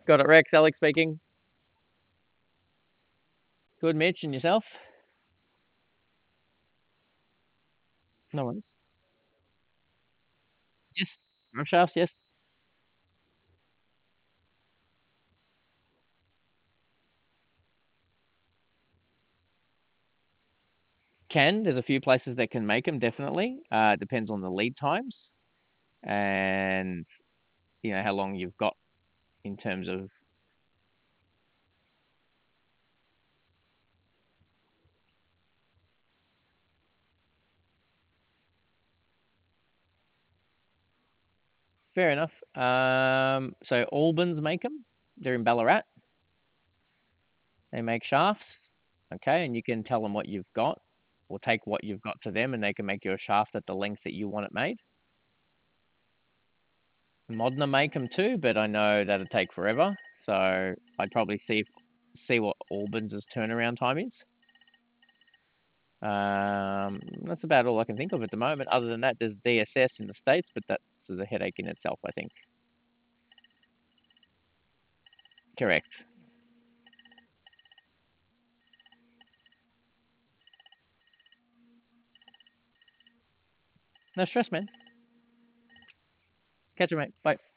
Got it, Rex. Alex speaking. Good, Mitch, and yourself? No worries. Yes, rough shafts, yes. Can. There's a few places that can make them, definitely. Depends on the lead times and, how long you've got in terms of. Fair enough. So Albans make them. They're in Ballarat. They make shafts. Okay, and you can tell them what you've got or take what you've got to them and they can make you a shaft at the length that you want it made. Modena make them too, but I know that'd take forever. So I'd probably see what Albans' turnaround time is. That's about all I can think of at the moment. Other than that, there's DSS in the States, but that's a headache in itself, I think. Correct. No stress, man. Catch you, mate. Bye.